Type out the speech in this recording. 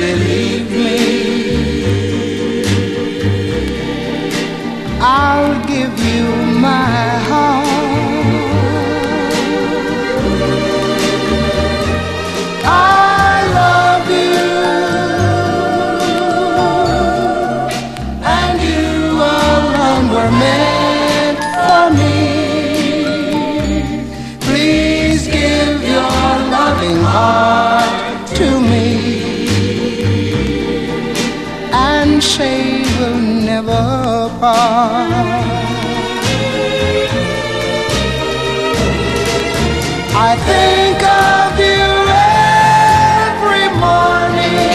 believe me, I'll give you my heart. I love you, and you alone were meant for me. Please give your loving heart to me, and say we'll never part. I think